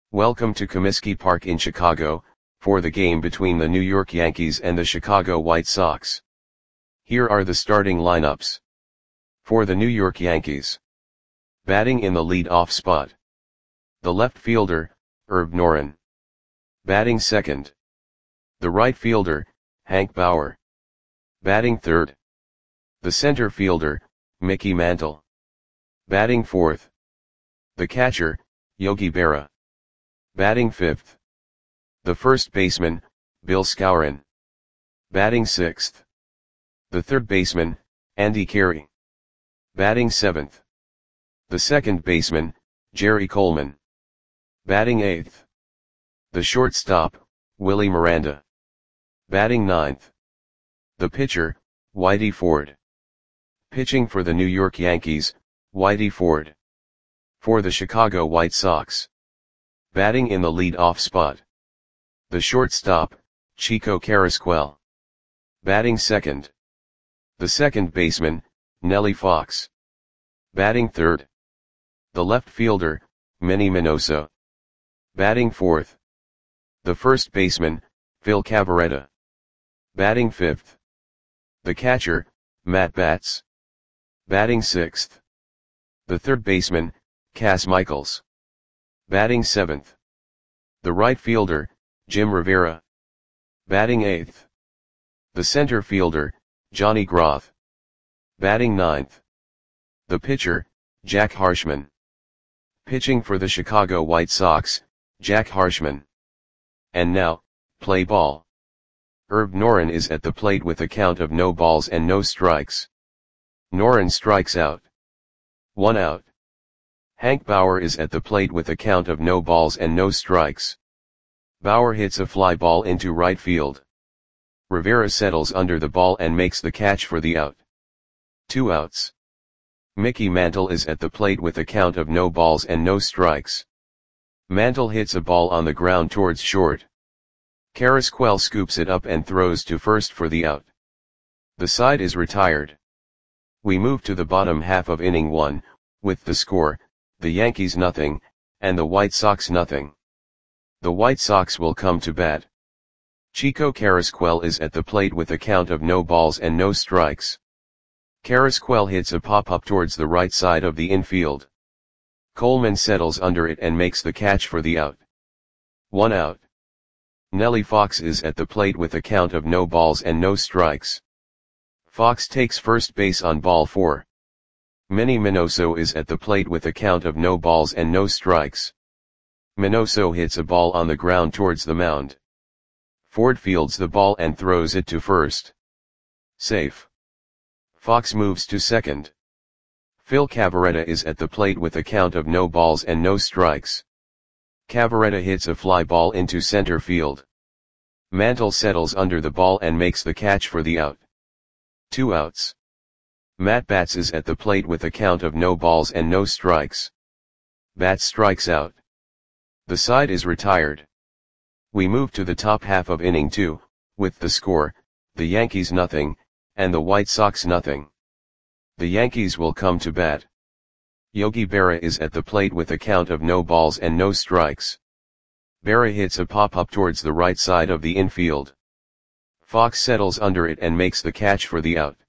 Welcome to Comiskey Park in Chicago, for the game between the New York Yankees and the Chicago White Sox. Here are the starting lineups. For the New York Yankees. Batting in the lead-off spot. The left fielder, Herb Noren. Batting second. The right fielder, Hank Bauer. Batting third. The center fielder, Mickey Mantle. Batting fourth. The catcher, Yogi Berra. Batting fifth. The first baseman, Bill Skowron. Batting sixth. The third baseman, Andy Carey. Batting seventh. The second baseman, Jerry Coleman. Batting eighth. The shortstop, Willie Miranda. Batting ninth. The pitcher, Whitey Ford. Pitching for the New York Yankees, Whitey Ford. For the Chicago White Sox. Batting in the lead-off spot. The shortstop, Chico Carrasquel. Batting second. The second baseman, Nellie Fox. Batting third. The left fielder, Manny Minoso. Batting fourth. The first baseman, Phil Cavarretta. Batting fifth. The catcher, Matt Batts. Batting sixth. The third baseman, Cas Michaels. Batting seventh. The right fielder, Jim Rivera. Batting eighth. The center fielder, Johnny Groth. Batting ninth. The pitcher, Jack Harshman. Pitching for the Chicago White Sox, Jack Harshman. And now, play ball. Herb Noren is at the plate with a count of no balls and no strikes. Noren strikes out. 1 out. Hank Bauer is at the plate with a count of no balls and no strikes. Bauer hits a fly ball into right field. Rivera settles under the ball and makes the catch for the out. 2 outs. Mickey Mantle is at the plate with a count of no balls and no strikes. Mantle hits a ball on the ground towards short. Carrasquel scoops it up and throws to first for the out. The side is retired. We move to the bottom half of inning 1, with the score, the Yankees nothing, and the White Sox nothing. The White Sox will come to bat. Chico Carrasquel is at the plate with a count of no balls and no strikes. Carrasquel hits a pop-up towards the right side of the infield. Coleman settles under it and makes the catch for the out. 1 out. Nellie Fox is at the plate with a count of no balls and no strikes. Fox takes first base on ball 4. Manny Minoso is at the plate with a count of no balls and no strikes. Minoso hits a ball on the ground towards the mound. Ford fields the ball and throws it to first. Safe. Fox moves to second. Phil Cavarretta is at the plate with a count of no balls and no strikes. Cavarretta hits a fly ball into center field. Mantle settles under the ball and makes the catch for the out. 2 outs. Matt Batts is at the plate with a count of no balls and no strikes. Batts strikes out. The side is retired. We move to the top half of inning 2, with the score, the Yankees nothing, and the White Sox nothing. The Yankees will come to bat. Yogi Berra is at the plate with a count of no balls and no strikes. Berra hits a pop-up towards the right side of the infield. Fox settles under it and makes the catch for the out.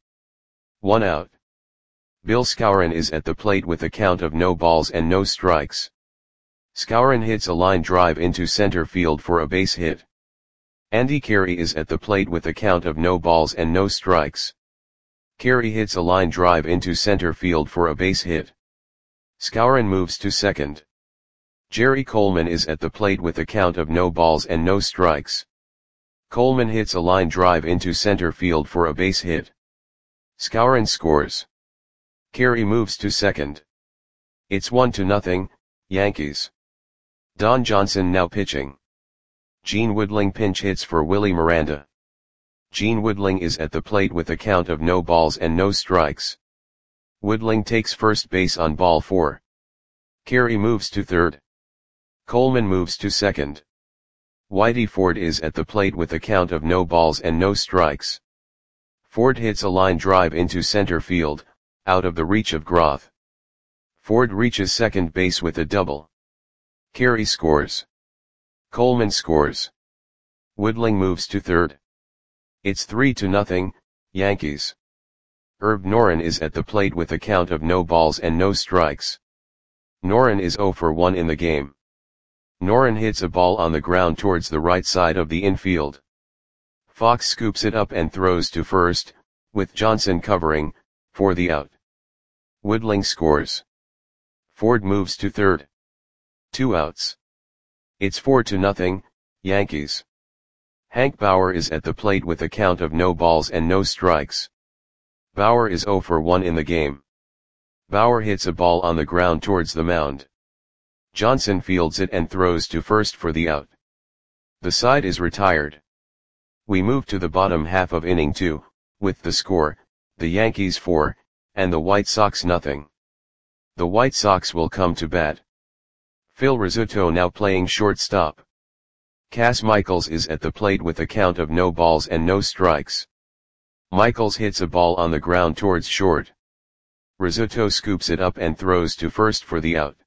1 out. Bill Skowron is at the plate with a count of no balls and no strikes. Skowron hits a line drive into center field for a base hit. Andy Carey is at the plate with a count of no balls and no strikes. Carey hits a line drive into center field for a base hit. Skowron moves to second. Jerry Coleman is at the plate with a count of no balls and no strikes. Coleman hits a line drive into center field for a base hit. Skowron scores. Carey moves to second. It's 1-0, Yankees. Don Johnson now pitching. Gene Woodling pinch hits for Willie Miranda. Gene Woodling is at the plate with a count of no balls and no strikes. Woodling takes first base on ball 4. Carey moves to third. Coleman moves to second. Whitey Ford is at the plate with a count of no balls and no strikes. Ford hits a line drive into center field, out of the reach of Groth. Ford reaches second base with a double. Carey scores. Coleman scores. Woodling moves to third. It's 3-0, Yankees. Herb Noren is at the plate with a count of no balls and no strikes. Noren is 0 for 1 in the game. Noren hits a ball on the ground towards the right side of the infield. Fox scoops it up and throws to first, with Johnson covering, for the out. Woodling scores. Ford moves to third. 2 outs. It's 4-0, Yankees. Hank Bauer is at the plate with a count of no balls and no strikes. Bauer is 0 for 1 in the game. Bauer hits a ball on the ground towards the mound. Johnson fields it and throws to first for the out. The side is retired. We move to the bottom half of inning 2, with the score, the Yankees 4, and the White Sox nothing. The White Sox will come to bat. Phil Rizzuto now playing shortstop. Cas Michaels is at the plate with a count of no balls and no strikes. Michaels hits a ball on the ground towards short. Rizzuto scoops it up and throws to first for the out.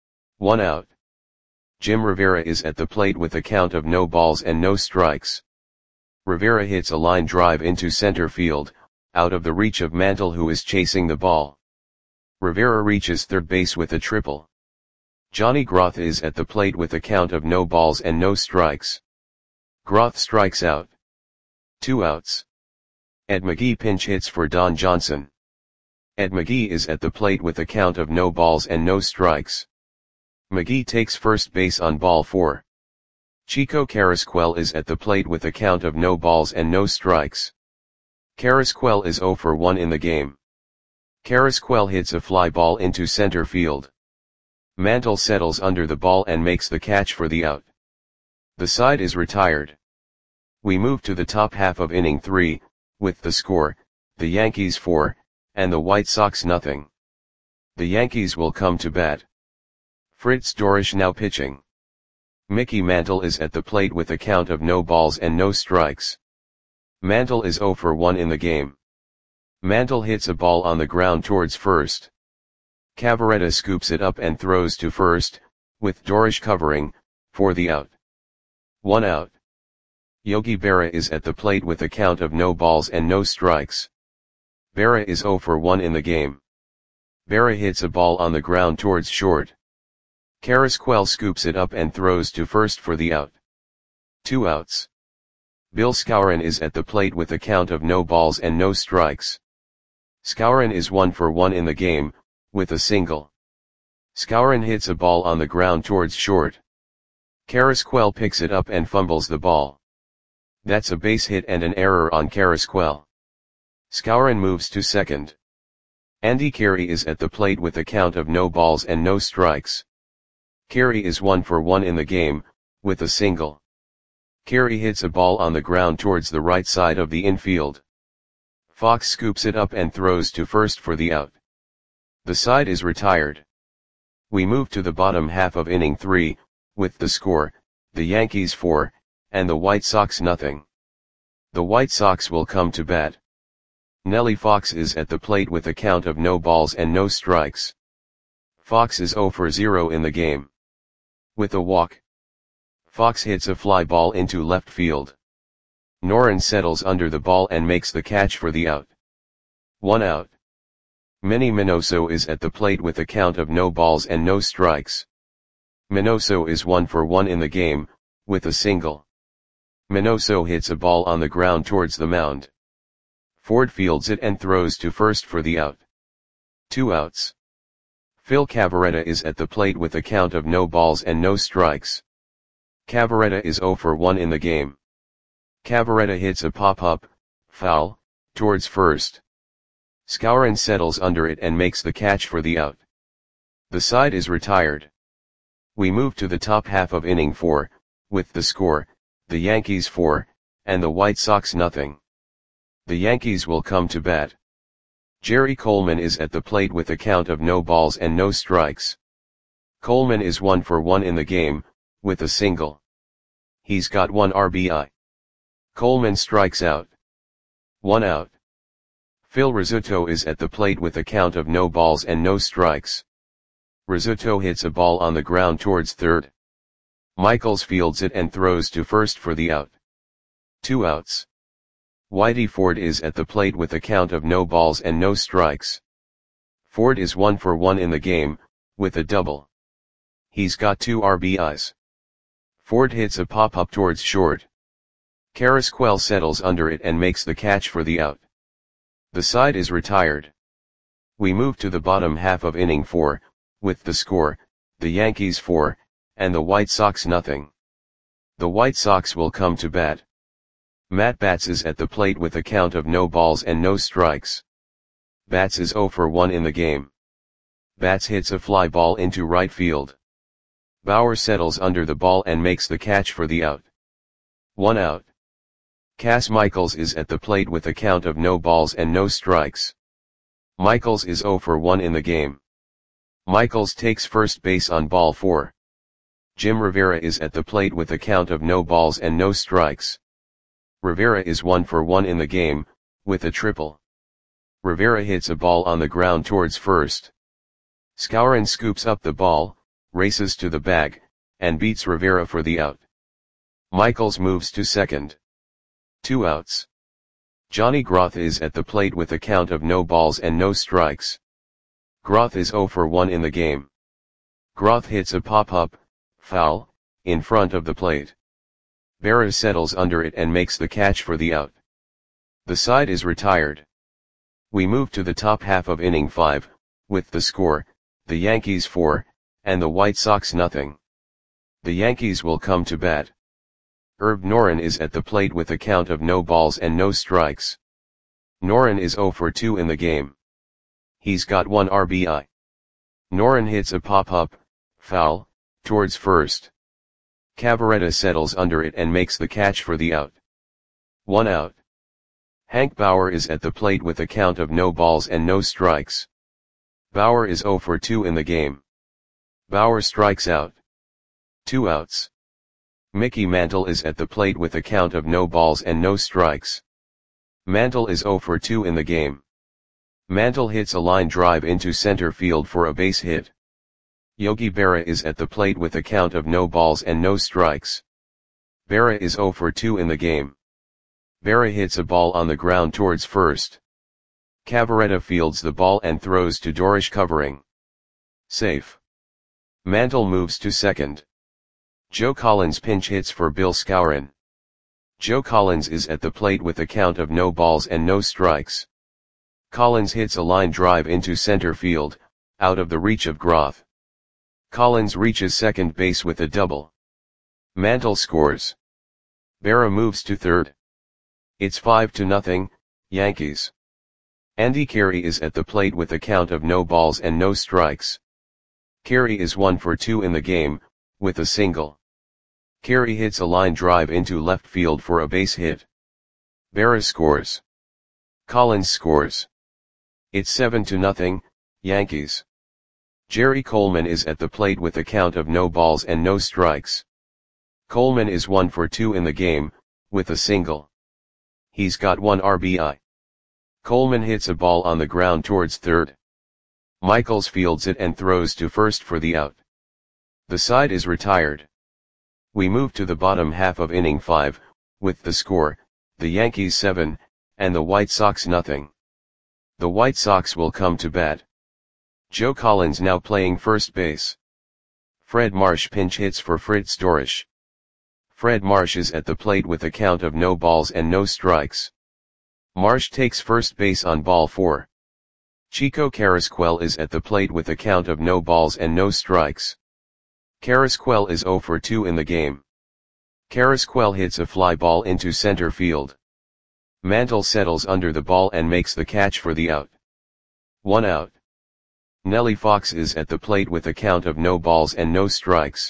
1 out. Jim Rivera is at the plate with a count of no balls and no strikes. Rivera hits a line drive into center field, out of the reach of Mantle, who is chasing the ball. Rivera reaches third base with a triple. Johnny Groth is at the plate with a count of no balls and no strikes. Groth strikes out. 2 outs. Ed McGee pinch hits for Don Johnson. Ed McGee is at the plate with a count of no balls and no strikes. McGee takes first base on ball 4. Chico Carrasquel is at the plate with a count of no balls and no strikes. Carrasquel is 0 for 1 in the game. Carrasquel hits a fly ball into center field. Mantle settles under the ball and makes the catch for the out. The side is retired. We move to the top half of inning 3, with the score, the Yankees 4, and the White Sox nothing. The Yankees will come to bat. Fritz Dorisch now pitching. Mickey Mantle is at the plate with a count of no balls and no strikes. Mantle is 0 for 1 in the game. Mantle hits a ball on the ground towards first. Cavaretta scoops it up and throws to first, with Dorisch covering, for the out. 1 out. Yogi Berra is at the plate with a count of no balls and no strikes. Berra is 0 for 1 in the game. Berra hits a ball on the ground towards short. Carrasquel scoops it up and throws to first for the out. 2 outs. Bill Skowron is at the plate with a count of no balls and no strikes. Skowron is 1 for 1 in the game, with a single. Skowron hits a ball on the ground towards short. Carrasquel picks it up and fumbles the ball. That's a base hit and an error on Carrasquel. Skowron moves to second. Andy Carey is at the plate with a count of no balls and no strikes. Carey is 1 for 1 in the game, with a single. Carey hits a ball on the ground towards the right side of the infield. Fox scoops it up and throws to first for the out. The side is retired. We move to the bottom half of inning 3, with the score, the Yankees 4, and the White Sox nothing. The White Sox will come to bat. Nellie Fox is at the plate with a count of no balls and no strikes. Fox is 0 for 0 in the game. With a walk, Fox hits a fly ball into left field. Noren settles under the ball and makes the catch for the out. 1 out. Manny Minoso is at the plate with a count of no balls and no strikes. Minoso is 1 for 1 in the game, with a single. Minoso hits a ball on the ground towards the mound. Ford fields it and throws to first for the out. 2 outs. Phil Cavaretta is at the plate with a count of no balls and no strikes. Cavaretta is 0 for 1 in the game. Cavaretta hits a pop-up, foul, towards first. Skowron settles under it and makes the catch for the out. The side is retired. We move to the top half of inning 4, with the score, the Yankees 4, and the White Sox nothing. The Yankees will come to bat. Jerry Coleman is at the plate with a count of no balls and no strikes. Coleman is 1 for 1 in the game, with a single. He's got 1 RBI. Coleman strikes out. 1 out. Phil Rizzuto is at the plate with a count of no balls and no strikes. Rizzuto hits a ball on the ground towards third. Michaels fields it and throws to first for the out. 2 outs. Whitey Ford is at the plate with a count of no balls and no strikes. Ford is 1 for 1 in the game, with a double. He's got 2 RBIs. Ford hits a pop-up towards short. Carrasquel settles under it and makes the catch for the out. The side is retired. We move to the bottom half of inning 4, with the score, the Yankees 4, and the White Sox nothing. The White Sox will come to bat. Matt Batts is at the plate with a count of no balls and no strikes. Batts is 0 for 1 in the game. Batts hits a fly ball into right field. Bauer settles under the ball and makes the catch for the out. 1 out. Cas Michaels is at the plate with a count of no balls and no strikes. Michaels is 0 for 1 in the game. Michaels takes first base on ball 4. Jim Rivera is at the plate with a count of no balls and no strikes. Rivera is 1 for 1 in the game, with a triple. Rivera hits a ball on the ground towards first. Skowron scoops up the ball, races to the bag, and beats Rivera for the out. Michaels moves to second. 2 outs. Johnny Groth is at the plate with a count of no balls and no strikes. Groth is 0 for 1 in the game. Groth hits a pop-up, foul, in front of the plate. Berra settles under it and makes the catch for the out. The side is retired. We move to the top half of inning 5, with the score, the Yankees 4, and the White Sox nothing. The Yankees will come to bat. Herb Noren is at the plate with a count of no balls and no strikes. Noren is 0 for 2 in the game. He's got 1 RBI. Noren hits a pop-up, foul, towards first. Cavarretta settles under it and makes the catch for the out. 1 out. Hank Bauer is at the plate with a count of no balls and no strikes. Bauer is 0 for 2 in the game. Bauer strikes out. 2 outs. Mickey Mantle is at the plate with a count of no balls and no strikes. Mantle is 0 for 2 in the game. Mantle hits a line drive into center field for a base hit. Yogi Berra is at the plate with a count of no balls and no strikes. Berra is 0 for 2 in the game. Berra hits a ball on the ground towards first. Cavarretta fields the ball and throws to Dorish covering. Safe. Mantle moves to second. Joe Collins pinch hits for Bill Skowron. Joe Collins is at the plate with a count of no balls and no strikes. Collins hits a line drive into center field, out of the reach of Groth. Collins reaches second base with a double. Mantle scores. Berra moves to third. It's 5-0, Yankees. Andy Carey is at the plate with a count of no balls and no strikes. Carey is 1 for 2 in the game, with a single. Carey hits a line drive into left field for a base hit. Berra scores. Collins scores. It's 7-0, Yankees. Jerry Coleman is at the plate with a count of no balls and no strikes. Coleman is 1 for 2 in the game, with a single. He's got 1 RBI. Coleman hits a ball on the ground towards third. Michaels fields it and throws to first for the out. The side is retired. We move to the bottom half of inning 5, with the score, the Yankees 7, and the White Sox nothing. The White Sox will come to bat. Joe Collins now playing first base. Fred Marsh pinch hits for Fritz Dorish. Fred Marsh is at the plate with a count of no balls and no strikes. Marsh takes first base on ball 4. Chico Carrasquel is at the plate with a count of no balls and no strikes. Carrasquel is 0 for 2 in the game. Carrasquel hits a fly ball into center field. Mantle settles under the ball and makes the catch for the out. 1 out. Nellie Fox is at the plate with a count of no balls and no strikes.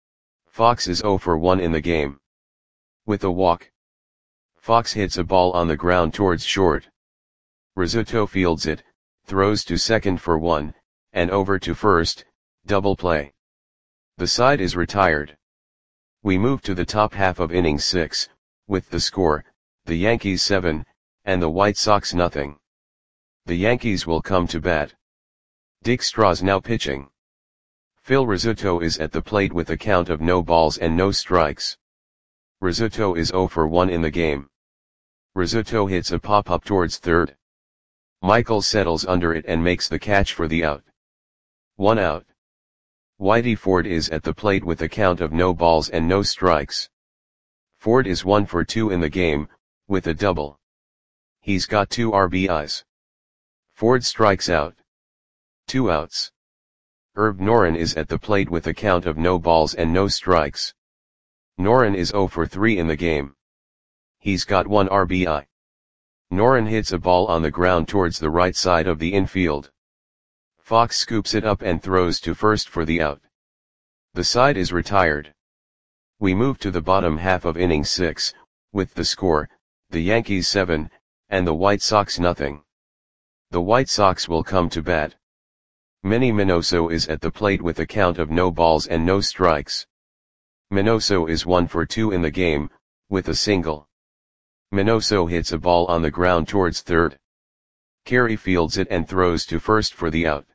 Fox is 0 for 1 in the game. With a walk. Fox hits a ball on the ground towards short. Rizzuto fields it, throws to second for 1, and over to first, double play. The side is retired. We move to the top half of inning 6, with the score, the Yankees 7, and the White Sox nothing. The Yankees will come to bat. Dick Straw's now pitching. Phil Rizzuto is at the plate with a count of no balls and no strikes. Rizzuto is 0 for 1 in the game. Rizzuto hits a pop-up towards third. Michaels settles under it and makes the catch for the out. 1 out. Whitey Ford is at the plate with a count of no balls and no strikes. Ford is 1 for 2 in the game, with a double. He's got 2 RBIs. Ford strikes out. 2 outs. Herb Noren is at the plate with a count of no balls and no strikes. Noren is 0 for 3 in the game. He's got 1 RBI. Noren hits a ball on the ground towards the right side of the infield. Fox scoops it up and throws to first for the out. The side is retired. We move to the bottom half of inning 6, with the score, the Yankees 7, and the White Sox nothing. The White Sox will come to bat. Manny Minoso is at the plate with a count of no balls and no strikes. Minoso is 1 for 2 in the game, with a single. Minoso hits a ball on the ground towards third. Carey fields it and throws to first for the out.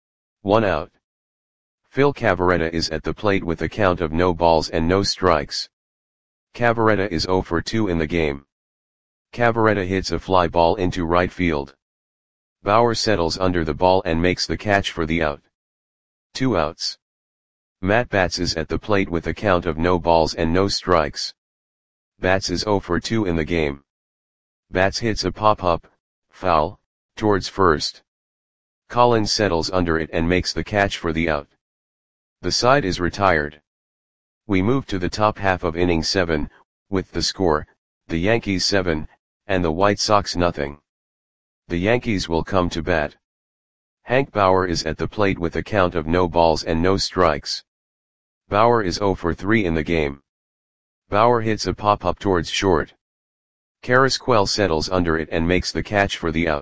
1 out. Phil Cavarretta is at the plate with a count of no balls and no strikes. Cavarretta is 0 for 2 in the game. Cavarretta hits a fly ball into right field. Bauer settles under the ball and makes the catch for the out. 2 outs. Matt Batts is at the plate with a count of no balls and no strikes. Batts is 0 for 2 in the game. Batts hits a pop-up, foul, towards first. Collins settles under it and makes the catch for the out. The side is retired. We move to the top half of inning 7, with the score, the Yankees 7, and the White Sox nothing. The Yankees will come to bat. Hank Bauer is at the plate with a count of no balls and no strikes. Bauer is 0 for 3 in the game. Bauer hits a pop-up towards short. Carrasquel settles under it and makes the catch for the out.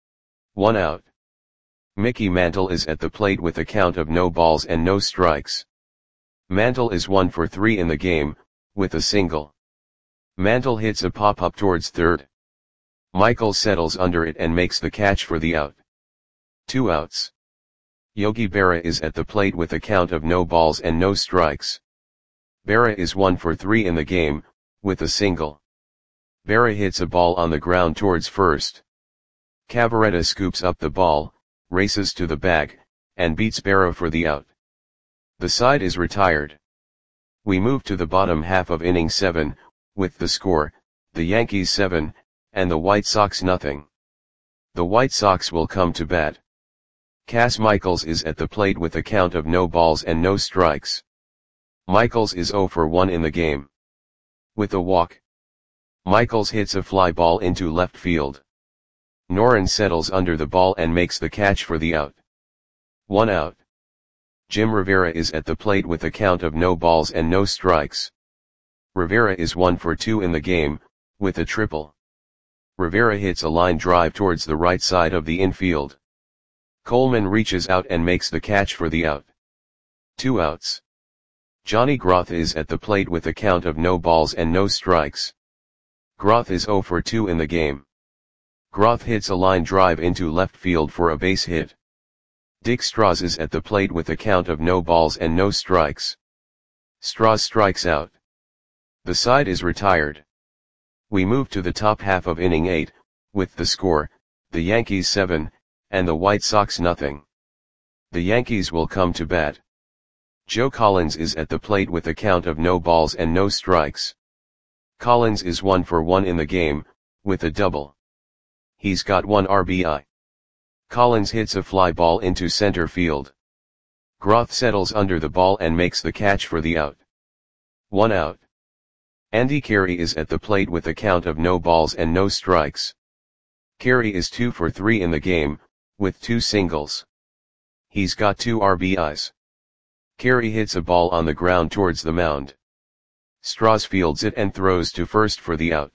1 out. Mickey Mantle is at the plate with a count of no balls and no strikes. Mantle is 1 for 3 in the game, with a single. Mantle hits a pop-up towards third. Michael settles under it and makes the catch for the out. 2 outs. Yogi Berra is at the plate with a count of no balls and no strikes. Berra is 1 for 3 in the game, with a single. Berra hits a ball on the ground towards first. Cavarretta scoops up the ball, races to the bag, and beats Berra for the out. The side is retired. We move to the bottom half of inning 7, with the score, the Yankees 7, and the White Sox nothing. The White Sox will come to bat. Cas Michaels is at the plate with a count of no balls and no strikes. Michaels is 0 for 1 in the game. With a walk. Michaels hits a fly ball into left field. Noren settles under the ball and makes the catch for the out. 1 out. Jim Rivera is at the plate with a count of no balls and no strikes. Rivera is 1 for 2 in the game, with a triple. Rivera hits a line drive towards the right side of the infield. Coleman reaches out and makes the catch for the out. 2 outs. Johnny Groth is at the plate with a count of no balls and no strikes. Groth is 0 for 2 in the game. Groth hits a line drive into left field for a base hit. Dick Strauss is at the plate with a count of no balls and no strikes. Strauss strikes out. The side is retired. We move to the top half of inning 8, with the score, the Yankees 7, and the White Sox nothing. The Yankees will come to bat. Joe Collins is at the plate with a count of no balls and no strikes. Collins is 1 for 1 in the game, with a double. He's got 1 RBI. Collins hits a fly ball into center field. Groth settles under the ball and makes the catch for the out. 1 out. Andy Carey is at the plate with a count of no balls and no strikes. Carey is 2 for 3 in the game, with 2 singles. He's got 2 RBIs. Carey hits a ball on the ground towards the mound. Strauss fields it and throws to first for the out.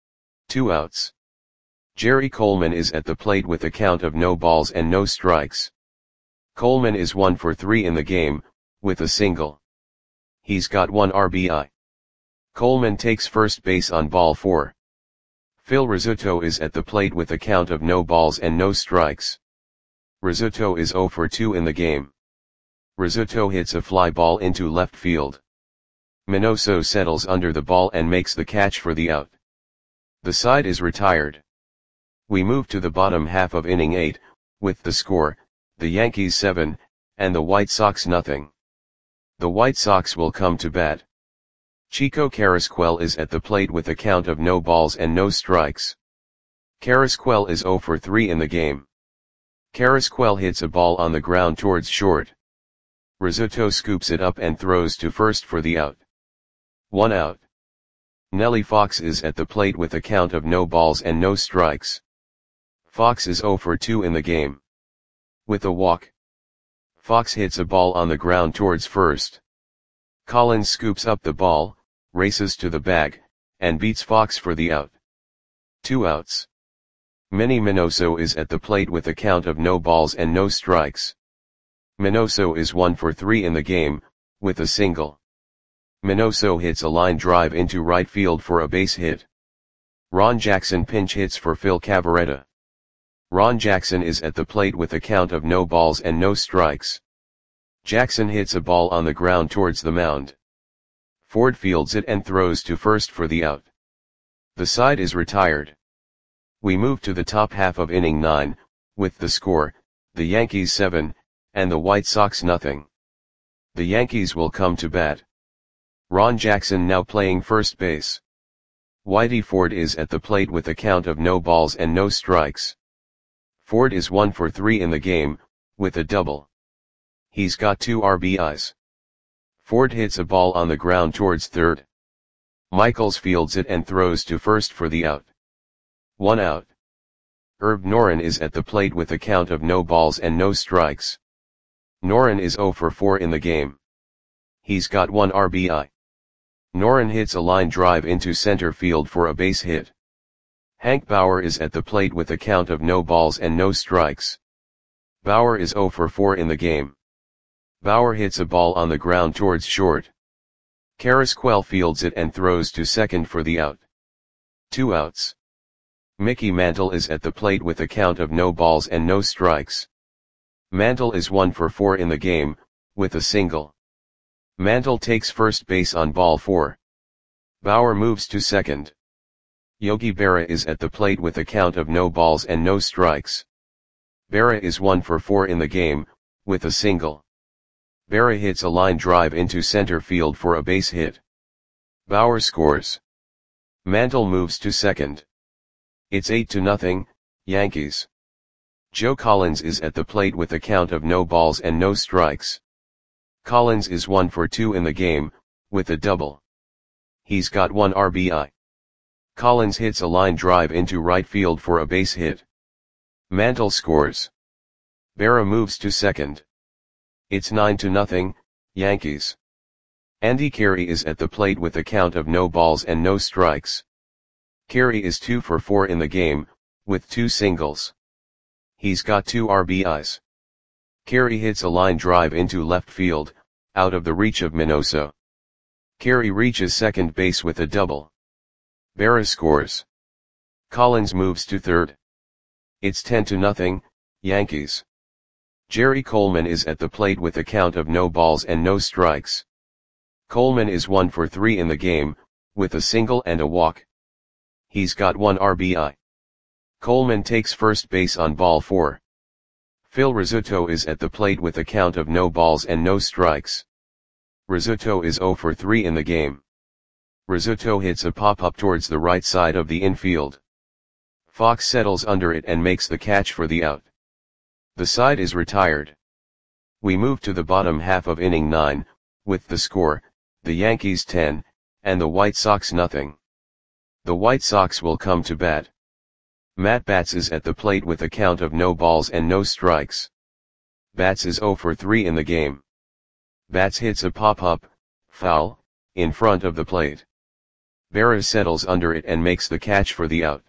2 outs. Jerry Coleman is at the plate with a count of no balls and no strikes. Coleman is 1 for 3 in the game, with a single. He's got 1 RBI. Coleman takes first base on ball 4. Phil Rizzuto is at the plate with a count of no balls and no strikes. Rizzuto is 0 for 2 in the game. Rizzuto hits a fly ball into left field. Minoso settles under the ball and makes the catch for the out. The side is retired. We move to the bottom half of inning 8, with the score, the Yankees 7, and the White Sox nothing. The White Sox will come to bat. Chico Carrasquel is at the plate with a count of no balls and no strikes. Carrasquel is 0 for 3 in the game. Carrasquel hits a ball on the ground towards short. Rizzuto scoops it up and throws to first for the out. 1 out. Nellie Fox is at the plate with a count of no balls and no strikes. Fox is 0 for 2 in the game. With a walk, Fox hits a ball on the ground towards first. Collins scoops up the ball, races to the bag, and beats Fox for the out. 2 outs. Manny Minoso is at the plate with a count of no balls and no strikes. Minoso is 1 for 3 in the game, with a single. Minoso hits a line drive into right field for a base hit. Ron Jackson pinch hits for Phil Cavarretta. Ron Jackson is at the plate with a count of no balls and no strikes. Jackson hits a ball on the ground towards the mound. Ford fields it and throws to first for the out. The side is retired. We move to the top half of inning 9, with the score, the Yankees 7, and the White Sox nothing. The Yankees will come to bat. Ron Jackson now playing first base. Whitey Ford is at the plate with a count of no balls and no strikes. Ford is 1 for 3 in the game, with a double. He's got 2 RBIs. Ford hits a ball on the ground towards third. Michaels fields it and throws to first for the out. 1 out. Herb Noren is at the plate with a count of no balls and no strikes. Noren is 0 for 4 in the game. He's got 1 RBI. Noren hits a line drive into center field for a base hit. Hank Bauer is at the plate with a count of no balls and no strikes. Bauer is 0 for 4 in the game. Bauer hits a ball on the ground towards short. Carrasquel fields it and throws to second for the out. 2 outs. Mickey Mantle is at the plate with a count of no balls and no strikes. Mantle is 1 for 4 in the game, with a single. Mantle takes first base on ball 4. Bauer moves to second. Yogi Berra is at the plate with a count of no balls and no strikes. Berra is 1 for 4 in the game, with a single. Berra hits a line drive into center field for a base hit. Bauer scores. Mantle moves to second. It's 8-0, Yankees. Joe Collins is at the plate with a count of no balls and no strikes. Collins is 1 for 2 in the game, with a double. He's got 1 RBI. Collins hits a line drive into right field for a base hit. Mantle scores. Berra moves to second. It's 9-0, Yankees. Andy Carey is at the plate with a count of no balls and no strikes. Carey is 2 for 4 in the game, with 2 singles. He's got 2 RBIs. Carey hits a line drive into left field, out of the reach of Minoso. Carey reaches second base with a double. Berra scores. Collins moves to third. It's 10-0, Yankees. Jerry Coleman is at the plate with a count of no balls and no strikes. Coleman is 1 for 3 in the game, with a single and a walk. He's got 1 RBI. Coleman takes first base on ball 4. Phil Rizzuto is at the plate with a count of no balls and no strikes. Rizzuto is 0 for 3 in the game. Rizzuto hits a pop-up towards the right side of the infield. Fox settles under it and makes the catch for the out. The side is retired. We move to the bottom half of inning 9, with the score, the Yankees 10, and the White Sox nothing. The White Sox will come to bat. Matt Batts is at the plate with a count of no balls and no strikes. Batts is 0 for 3 in the game. Batts hits a pop-up, foul, in front of the plate. Berra settles under it and makes the catch for the out.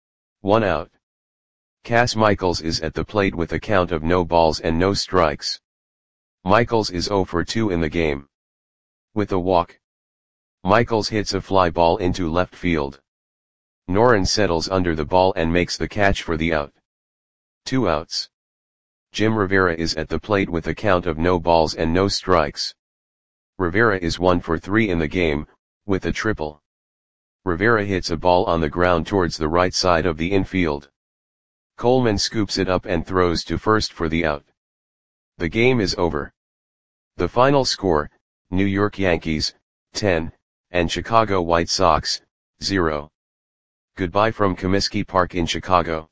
1 out. Cas Michaels is at the plate with a count of no balls and no strikes. Michaels is 0 for 2 in the game. With a walk, Michaels hits a fly ball into left field. Noren settles under the ball and makes the catch for the out. 2 outs. Jim Rivera is at the plate with a count of no balls and no strikes. Rivera is 1 for 3 in the game, with a triple. Rivera hits a ball on the ground towards the right side of the infield. Coleman scoops it up and throws to first for the out. The game is over. The final score, New York Yankees, 10, and Chicago White Sox, 0. Goodbye from Comiskey Park in Chicago.